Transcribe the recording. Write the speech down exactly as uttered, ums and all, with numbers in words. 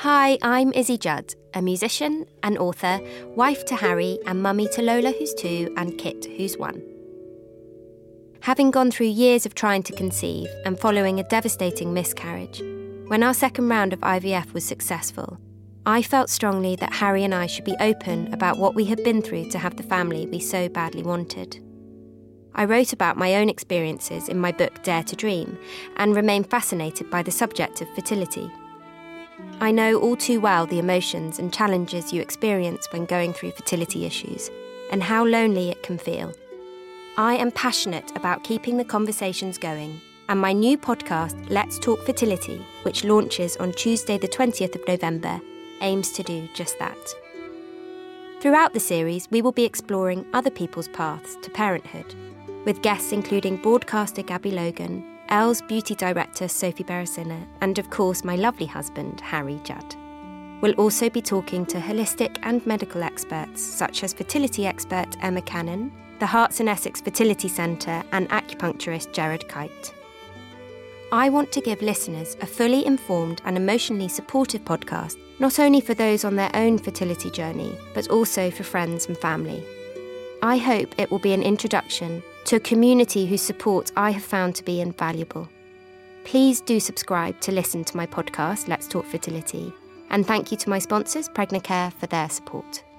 Hi, I'm Izzy Judd, a musician, an author, wife to Harry and mummy to Lola who's two and Kit who's one. Having gone through years of trying to conceive and following a devastating miscarriage, when our second round of I V F was successful, I felt strongly that Harry and I should be open about what we had been through to have the family we so badly wanted. I wrote about my own experiences in my book Dare to Dream and remain fascinated by the subject of fertility. I know all too well the emotions and challenges you experience when going through fertility issues and how lonely it can feel. I am passionate about keeping the conversations going, and my new podcast, Let's Talk Fertility, which launches on Tuesday the twentieth of November, aims to do just that. Throughout the series, we will be exploring other people's paths to parenthood, with guests including broadcaster Gabby Logan, Elle's beauty director Sophie Beresina, and of course my lovely husband, Harry Judd. We'll also be talking to holistic and medical experts such as fertility expert Emma Cannon, the Herts and Essex Fertility Centre and acupuncturist Gerard Kite. I want to give listeners a fully informed and emotionally supportive podcast, not only for those on their own fertility journey, but also for friends and family. I hope it will be an introduction to a community whose support I have found to be invaluable. Please do subscribe to listen to my podcast, Let's Talk Fertility, and thank you to my sponsors, Pregnacare, for their support.